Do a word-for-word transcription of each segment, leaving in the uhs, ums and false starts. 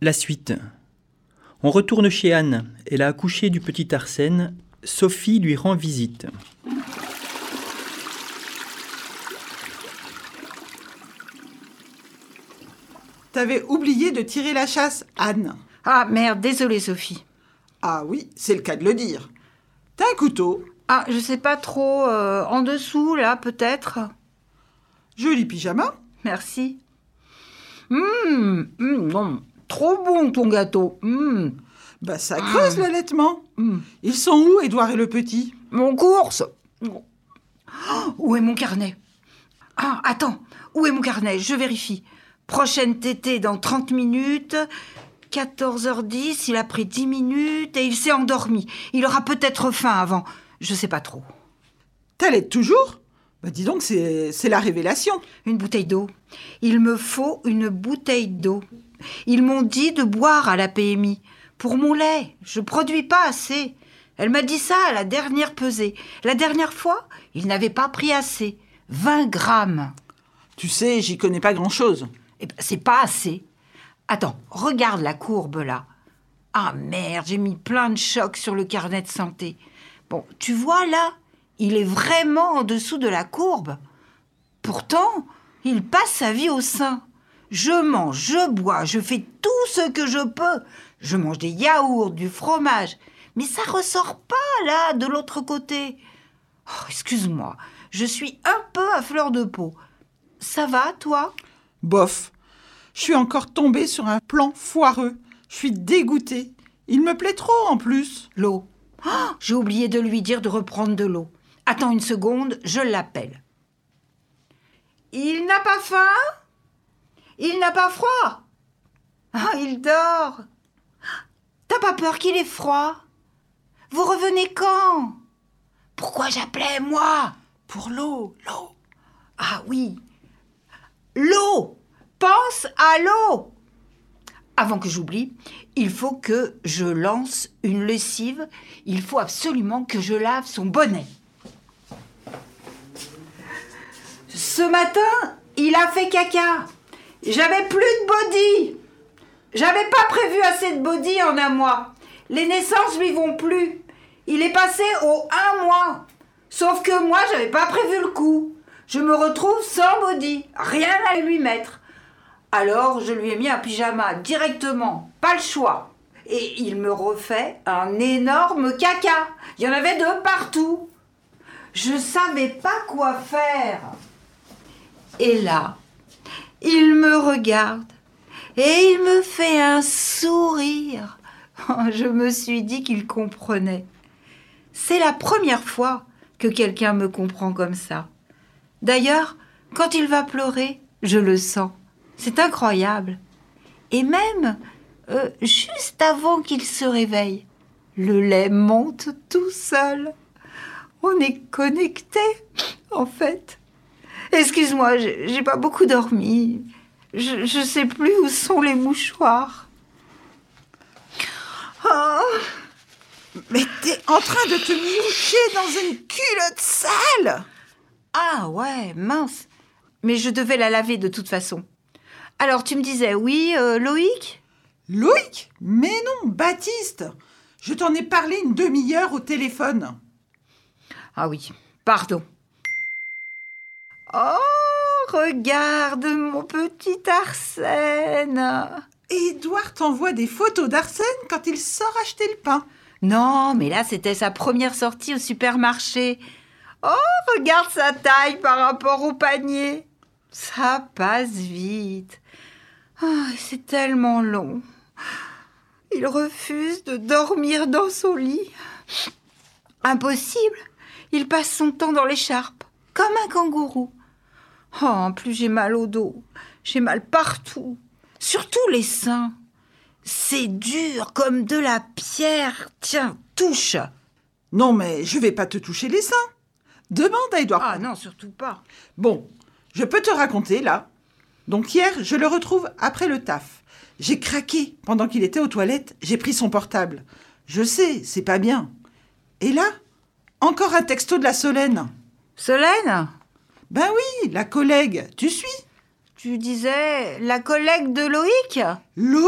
La suite. On retourne chez Anne. Elle a accouché du petit Arsène. Sophie lui rend visite. T'avais oublié de tirer la chasse, Anne. Ah merde, désolée Sophie. Ah oui, c'est le cas de le dire. T'as un couteau? Ah, je sais pas trop, euh, en dessous là peut-être. Joli pyjama. Merci. Hum, hum, non, trop bon ton gâteau. Hum. Bah ça creuse Ah. l'allaitement. Hum. Ils sont où, Édouard et le petit? Mon course. Oh, où est mon carnet? Ah, attends, où est mon carnet? Je vérifie. Prochaine tétée dans trente minutes. quatorze heures dix, il a pris dix minutes et il s'est endormi. Il aura peut-être faim avant. Je sais pas trop. T'allaites toujours? Bah dis donc, c'est, c'est la révélation. Une bouteille d'eau. Il me faut une bouteille d'eau. Ils m'ont dit de boire à la P M I. Pour mon lait, je produis pas assez. Elle m'a dit ça à la dernière pesée. La dernière fois, il n'avait pas pris assez. vingt grammes. Tu sais, j'y connais pas grand-chose. Eh ben, c'est pas assez. Attends, regarde la courbe là. Ah merde, j'ai mis plein de chocs sur le carnet de santé. Bon, tu vois là, il est vraiment en dessous de la courbe. Pourtant, il passe sa vie au sein. Je mange, je bois, je fais tout ce que je peux. Je mange des yaourts, du fromage. Mais ça ressort pas là, de l'autre côté. Oh, excuse-moi, je suis un peu à fleur de peau. Ça va, toi ? Bof. Je suis encore tombée sur un plan foireux. Je suis dégoûtée. Il me plaît trop en plus. L'eau. Oh, j'ai oublié de lui dire de reprendre de l'eau. Attends une seconde, je l'appelle. Il n'a pas faim ? Il n'a pas froid ? Ah, il dort. T'as pas peur qu'il ait froid ? Vous revenez quand ? Pourquoi j'appelais, moi ? Pour l'eau, l'eau. Ah oui. L'eau ! Pense à l'eau ! Avant que j'oublie, il faut que je lance une lessive. Il faut absolument que je lave son bonnet. Ce matin, il a fait caca. J'avais plus de body. J'avais pas prévu assez de body en un mois. Les naissances lui vont plus. Il est passé au un mois. Sauf que moi, j'avais pas prévu le coup. Je me retrouve sans body. Rien à lui mettre. Alors, je lui ai mis un pyjama directement, pas le choix. Et il me refait un énorme caca. Il y en avait de partout. Je savais pas quoi faire. Et là, il me regarde et il me fait un sourire. Je me suis dit qu'il comprenait. C'est la première fois que quelqu'un me comprend comme ça. D'ailleurs, quand il va pleurer, je le sens. C'est incroyable. Et même, euh, juste avant qu'il se réveille, le lait monte tout seul. On est connectés, en fait. Excuse-moi, j'ai, j'ai pas beaucoup dormi. Je, je sais plus où sont les mouchoirs. Oh, mais t'es en train de te moucher dans une culotte sale. Ah ouais, mince. Mais je devais la laver de toute façon. Alors, tu me disais, oui, euh, Loïc ? Loïc ? Mais non, Baptiste. Je t'en ai parlé une demi-heure au téléphone. Ah oui, pardon. Oh, regarde mon petit Arsène. Édouard t'envoie des photos d'Arsène quand il sort acheter le pain. Non, mais là, c'était sa première sortie au supermarché. Oh, regarde sa taille par rapport au panier. Ça passe vite. Oh, c'est tellement long. Il refuse de dormir dans son lit. Impossible. Il passe son temps dans l'écharpe, comme un kangourou. Oh, en plus j'ai mal au dos. J'ai mal partout. Surtout les seins. C'est dur comme de la pierre. Tiens, touche. Non, mais je vais pas te toucher les seins. Demande à Édouard. Ah non, surtout pas. Bon, je peux te raconter, là. Donc hier, je le retrouve après le taf. J'ai craqué pendant qu'il était aux toilettes. J'ai pris son portable. Je sais, c'est pas bien. Et là, encore un texto de la Solène. Solène ? Ben oui, la collègue. Tu suis ? Tu disais la collègue de Loïc ? Loïc ?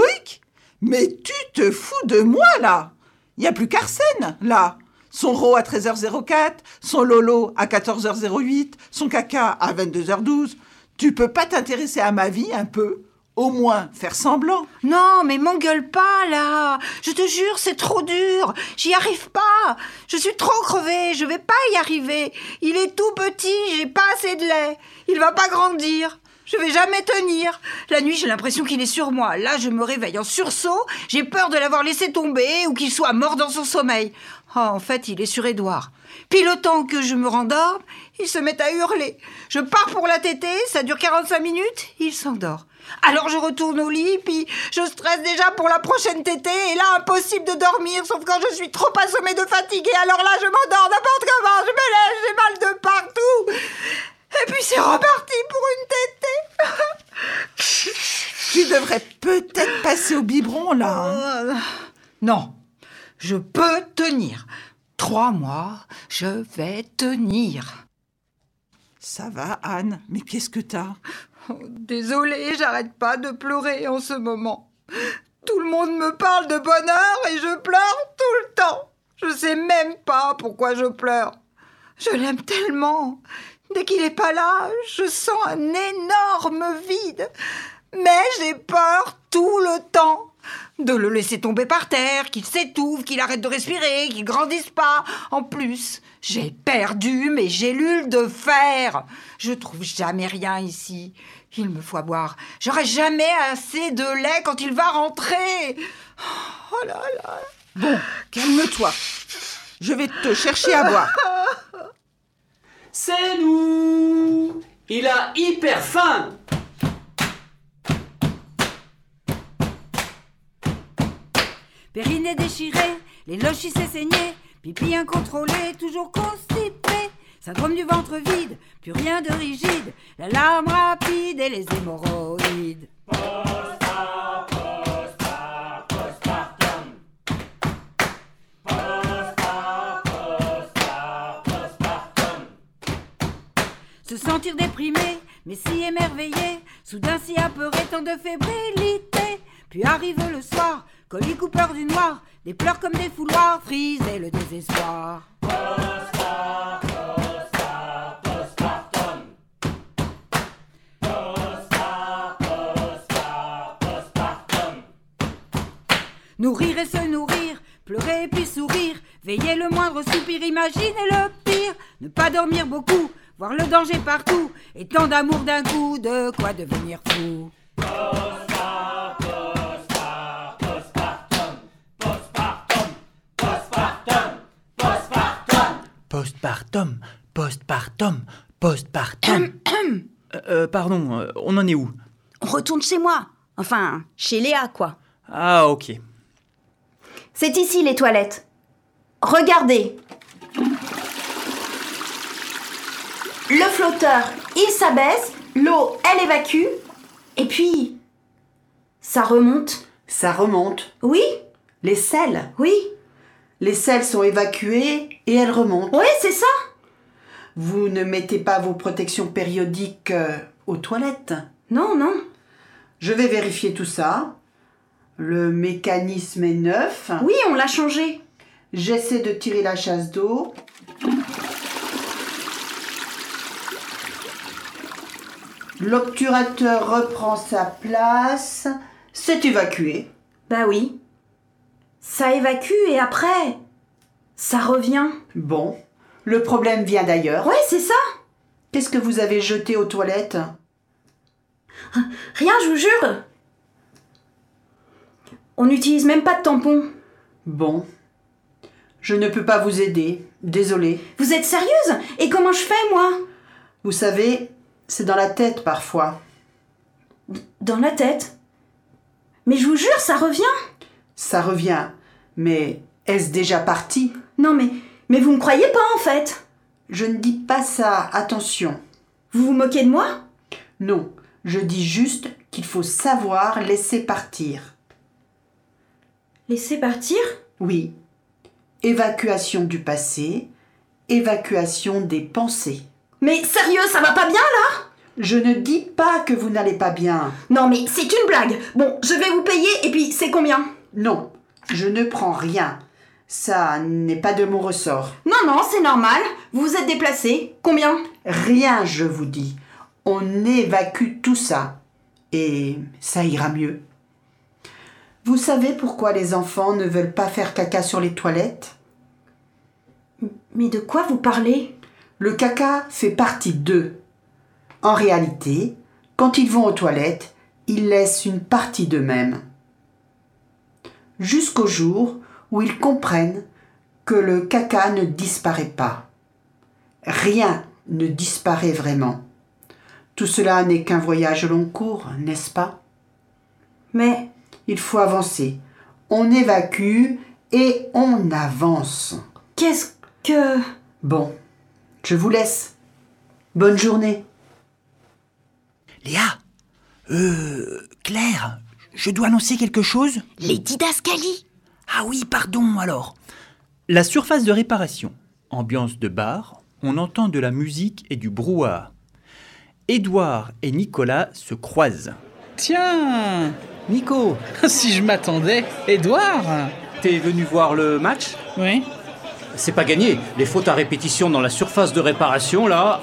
Mais tu te fous de moi, là. Il n'y a plus qu'Arsène, là. Son Ro à treize heures zéro quatre, son Lolo à quatorze heures zéro huit, son Caca à vingt-deux heures douze. Tu peux pas t'intéresser à ma vie un peu ? Au moins, faire semblant. Non, mais m'engueule pas, là. Je te jure, c'est trop dur. J'y arrive pas. Je suis trop crevée. Je vais pas y arriver. Il est tout petit. J'ai pas assez de lait. Il va pas grandir. Je vais jamais tenir. La nuit, j'ai l'impression qu'il est sur moi. Là, je me réveille en sursaut. J'ai peur de l'avoir laissé tomber ou qu'il soit mort dans son sommeil. Oh, en fait, il est sur Édouard. Puis le temps que je me rendorme, il se met à hurler. Je pars pour la tétée, ça dure quarante-cinq minutes, il s'endort. Alors je retourne au lit, puis je stresse déjà pour la prochaine tétée, et là, impossible de dormir, sauf quand je suis trop assommée de fatigue, et alors là, je m'endors n'importe comment, je me lève, j'ai mal de partout. Et puis c'est reparti pour une tétée. Tu devrais peut-être passer au biberon, là. Hein. Euh, non, je peux tenir. Trois mois, je vais tenir. Ça va, Anne, mais qu'est-ce que t'as ? Oh, désolée, j'arrête pas de pleurer en ce moment. Tout le monde me parle de bonheur et je pleure tout le temps. Je sais même pas pourquoi je pleure. Je l'aime tellement. Dès qu'il est pas là, je sens un énorme vide. Mais j'ai peur tout le temps. De le laisser tomber par terre, qu'il s'étouffe, qu'il arrête de respirer, qu'il grandisse pas. En plus, j'ai perdu mes gélules de fer. Je trouve jamais rien ici. Il me faut à boire. J'aurai jamais assez de lait quand il va rentrer. Oh là là. Bon, calme-toi. Je vais te chercher à boire. C'est nous. Il a hyper faim. Périnée déchirée, les lochis s'est saigné, pipi incontrôlé, toujours constipé, syndrome du ventre vide, plus rien de rigide, la larme rapide et les hémorroïdes. Postpartum, postpartum, postpartum. Postpartum, postpartum. Se sentir déprimé, mais si émerveillé, soudain si apeuré, tant de fébrilité. Puis arrive le soir, colique ou peur du noir, des pleurs comme des fouloirs, frisaient le désespoir. Postpartum, postpartum. Postpartum, postpartum. Nourrir et se nourrir, pleurer et puis sourire, veiller le moindre soupir, imaginer le pire, ne pas dormir beaucoup, voir le danger partout, et tant d'amour d'un coup, de quoi devenir fou. Postpartum, postpartum, postpartum. euh, euh, pardon, euh, on en est où ? On retourne chez moi. Enfin, chez Léa, quoi. Ah, ok. C'est ici, les toilettes. Regardez. Le flotteur, il s'abaisse, l'eau, elle évacue, et puis... ça remonte. Ça remonte. Oui, Les selles. oui. Les selles sont évacuées et elles remontent. Oui, c'est ça. Vous ne mettez pas vos protections périodiques euh, aux toilettes. Non, non. Je vais vérifier tout ça. Le mécanisme est neuf. Oui, on l'a changé. J'essaie de tirer la chasse d'eau. L'obturateur reprend sa place. C'est évacué. Bah oui. Ça évacue et après, ça revient. Bon, le problème vient d'ailleurs. Ouais, c'est ça. Qu'est-ce que vous avez jeté aux toilettes ? Rien, je vous jure. On n'utilise même pas de tampon. Bon, je ne peux pas vous aider. Désolée. Vous êtes sérieuse ? Et comment je fais, moi ? Vous savez, c'est dans la tête parfois. Dans la tête. Mais je vous jure, ça revient. Ça revient, mais est-ce déjà parti ? Non, mais, mais vous me croyez pas, en fait. Je ne dis pas ça, attention. Vous vous moquez de moi ? Non, je dis juste qu'il faut savoir laisser partir. Laissez partir ? Oui. Évacuation du passé, évacuation des pensées. Mais sérieux, ça va pas bien, là ? Je ne dis pas que vous n'allez pas bien. Non mais c'est une blague. Bon, je vais vous payer et puis c'est combien? Non, je ne prends rien. Ça n'est pas de mon ressort. Non, non, c'est normal. Vous vous êtes déplacé. Combien? Rien, je vous dis. On évacue tout ça. Et ça ira mieux. Vous savez pourquoi les enfants ne veulent pas faire caca sur les toilettes? Mais de quoi vous parlez? Le caca fait partie d'eux. En réalité, quand ils vont aux toilettes, ils laissent une partie d'eux-mêmes. Jusqu'au jour où ils comprennent que le caca ne disparaît pas. Rien ne disparaît vraiment. Tout cela n'est qu'un voyage long cours, n'est-ce pas? Mais... Il faut avancer. On évacue et on avance. Qu'est-ce que... Bon, je vous laisse. Bonne journée. Léa Euh... Claire, je dois annoncer quelque chose? Les didascalies. Ah oui, pardon alors. La surface de réparation. Ambiance de bar, on entend de la musique et du brouhaha. Édouard et Nicolas se croisent. Tiens, Nico, si je m'attendais, Édouard. T'es venu voir le match? Oui. C'est pas gagné. Les fautes à répétition dans la surface de réparation, là...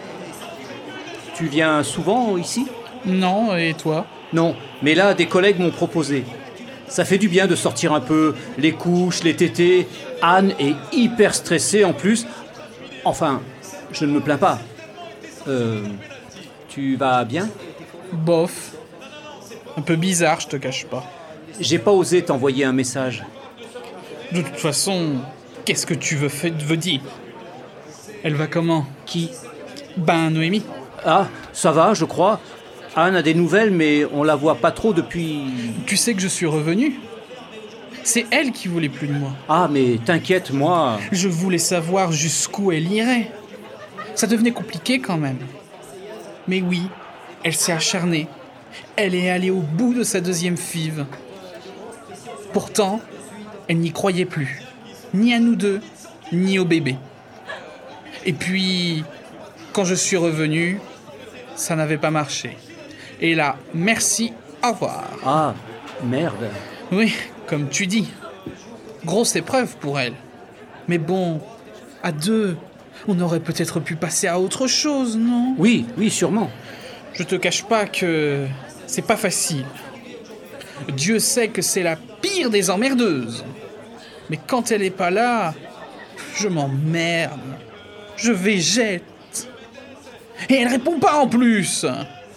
Tu viens souvent ici? Non, et toi? Non, mais là, des collègues m'ont proposé. Ça fait du bien de sortir un peu, les couches, les tétés. Anne est hyper stressée en plus. Enfin, je ne me plains pas. Euh... Tu vas bien? Bof. Un peu bizarre, je te cache pas. J'ai pas osé t'envoyer un message. De toute façon, qu'est-ce que tu veux, fa- veux dire? Elle va comment? Qui? Ben, Noémie. Ah, ça va, je crois. Anne a des nouvelles, mais on la voit pas trop depuis... Tu sais que je suis revenu? C'est elle qui voulait plus de moi. Ah, mais t'inquiète, moi... Je voulais savoir jusqu'où elle irait. Ça devenait compliqué quand même. Mais oui, elle s'est acharnée. Elle est allée au bout de sa deuxième five. Pourtant, elle n'y croyait plus. Ni à nous deux, ni au bébé. Et puis, quand je suis revenu, ça n'avait pas marché. Et là, merci, au revoir. Ah, merde. Oui, comme tu dis. Grosse épreuve pour elle. Mais bon, à deux, on aurait peut-être pu passer à autre chose, non? Oui, oui, sûrement. Je te cache pas que c'est pas facile. Dieu sait que c'est la pire des emmerdeuses. Mais quand elle est pas là, je m'emmerde. Je végète. Et elle répond pas en plus.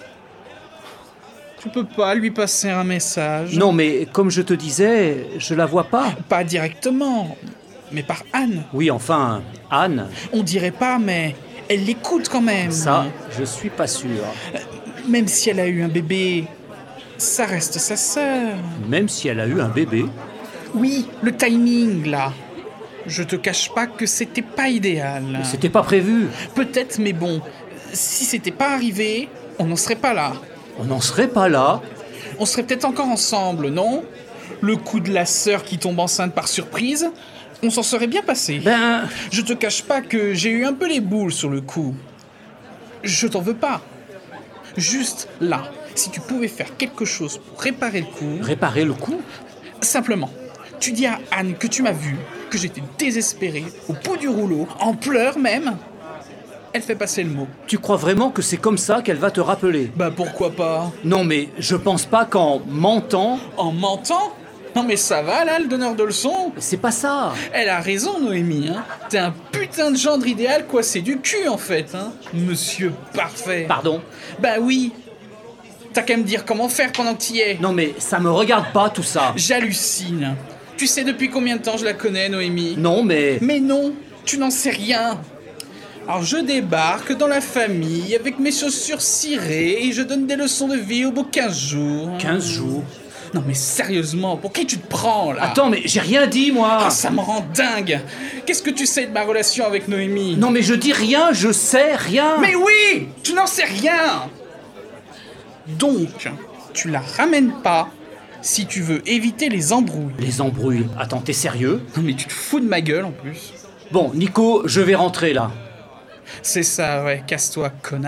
Tu peux pas lui passer un message? Non, mais comme je te disais, je la vois pas. Pas directement, mais par Anne. Oui, enfin, Anne, On dirait pas, mais elle l'écoute quand même. ça, je suis pas sûr. Même si elle a eu un bébé, ça reste sa sœur. Même si elle a eu un bébé. Oui, le timing, là. Je te cache pas que c'était pas idéal. C'était pas prévu. Peut-être, mais bon, si c'était pas arrivé, on n'en serait pas là. On n'en serait pas là. On serait peut-être encore ensemble, non? Le coup de la sœur qui tombe enceinte par surprise, on s'en serait bien passé. Ben, Je te cache pas que j'ai eu un peu les boules sur le coup. Je t'en veux pas. Juste là, si tu pouvais faire quelque chose pour réparer le coup... réparer le coup? Simplement, tu dis à Anne que tu m'as vu, que j'étais désespéré, au bout du rouleau, en pleurs même. Elle fait passer le mot. Tu crois vraiment que c'est comme ça qu'elle va te rappeler? Bah pourquoi pas? Non, mais je pense pas qu'en mentant... En mentant? Non mais ça va là, le donneur de leçons? C'est pas ça. Elle a raison, Noémie, hein. T'es un putain de gendre idéal coincé du cul, en fait, hein. Monsieur parfait. Pardon? Bah oui. T'as qu'à me dire comment faire pendant que t'y es. Non, mais ça me regarde pas, tout ça. J'hallucine. Tu sais depuis combien de temps je la connais, Noémie? Non, mais... Mais non, tu n'en sais rien. Alors je débarque dans la famille avec mes chaussures cirées et je donne des leçons de vie au bout de quinze jours. quinze jours. Non mais sérieusement, pour qui tu te prends là? Attends, mais j'ai rien dit, moi. Ah, ça me rend dingue. Qu'est-ce que tu sais de ma relation avec Noémie? Non, mais je dis rien, je sais rien. Mais oui, tu n'en sais rien. Donc, tu la ramènes pas si tu veux éviter les embrouilles. Les embrouilles. Attends, t'es sérieux? Non mais tu te fous de ma gueule en plus. Bon, Nico, je vais rentrer, là. C'est ça, ouais, casse-toi, connard.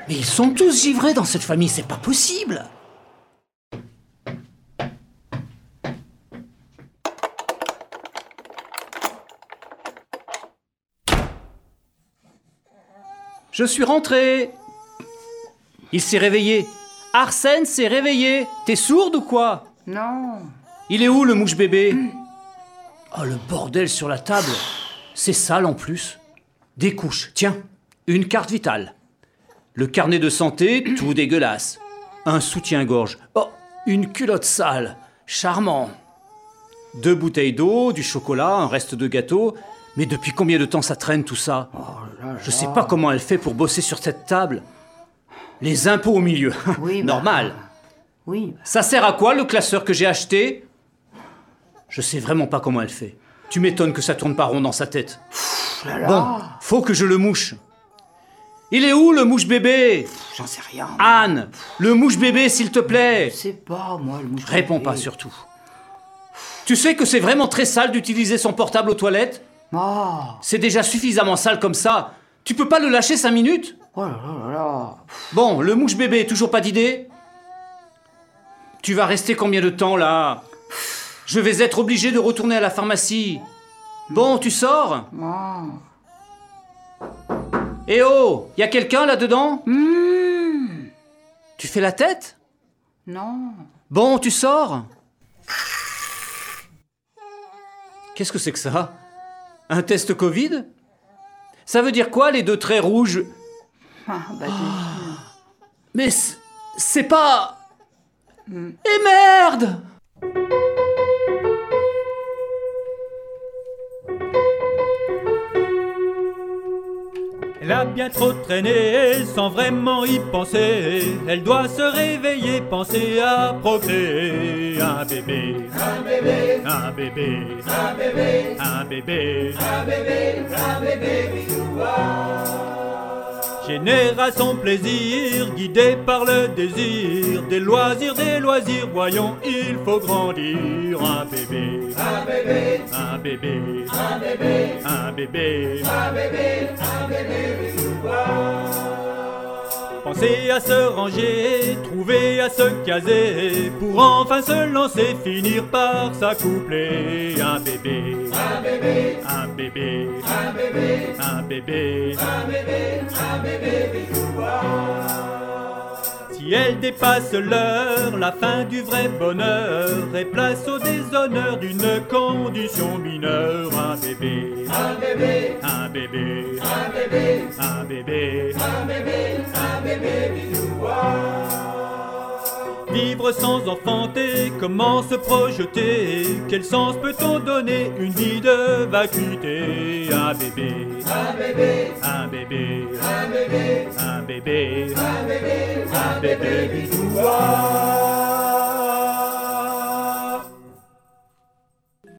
Mais ils sont tous givrés dans cette famille, c'est pas possible. Je suis rentré. Il s'est réveillé. Arsène s'est réveillé. T'es sourde ou quoi? Non. Il est où le mouche bébé? Oh, le bordel sur la table. C'est sale en plus. Des couches, tiens, une carte vitale. Le carnet de santé, tout dégueulasse. Un soutien-gorge. Oh, une culotte sale. Charmant. Deux bouteilles d'eau, du chocolat, un reste de gâteau. Mais depuis combien de temps ça traîne tout ça? Oh là là. Je sais pas comment elle fait pour bosser sur cette table. Les impôts au milieu. Oui, normal. Bah, oui. Ça sert à quoi le classeur que j'ai acheté? Je sais vraiment pas comment elle fait. Tu m'étonnes que ça tourne pas rond dans sa tête. Pff, là là. Bon, faut que je le mouche. Il est où le mouche bébé? Pff, j'en sais rien. Anne, le mouche bébé s'il te plaît. Je sais pas, moi, le mouche Réponds bébé. pas surtout. Tu sais que c'est vraiment très sale d'utiliser son portable aux toilettes? Oh. C'est déjà suffisamment sale comme ça. Tu peux pas le lâcher cinq minutes? Oh là là là là. Bon, le mouche bébé, toujours pas d'idée? Tu vas rester combien de temps là? Je vais être obligé de retourner à la pharmacie. Bon, tu sors? Oh. Eh oh, y a quelqu'un là-dedans? Mmh. Tu fais la tête? Non. Bon, tu sors? Qu'est-ce que c'est que ça? Un test Covid? Ça veut dire quoi, les deux traits rouges? Ah, bah, oh. Mais c- c'est pas... Mm. Et merde! Elle a bien trop traîné sans vraiment y penser. Elle doit se réveiller, penser à procréer. Un bébé, un bébé, un bébé, un bébé, un bébé, un bébé, un bébé, génération plaisir, guidé par le désir. Des loisirs, des loisirs, voyons, il faut grandir. Un bébé, un bébé, un bébé, un bébé, un bébé, un bébé, un bébé, penser à se ranger, trouver à se caser, pour enfin se lancer, finir par s'accoupler. Un bébé, un bébé, un bébé, un bébé, un bébé, un bébé, un bébé, si elle dépasse l'heure, la fin du vrai bonheur, et place au déshonneur d'une condition mineure. Un bébé, un bébé, un bébé, un bébé, un bébé, un bébé, un bébé, vivre sans enfanter, comment se projeter? Quel sens peut-on donner? Une vie de vacuité. Un bébé, un bébé, un bébé, un bébé, un bébé, un bébé, un bébé, un bébé,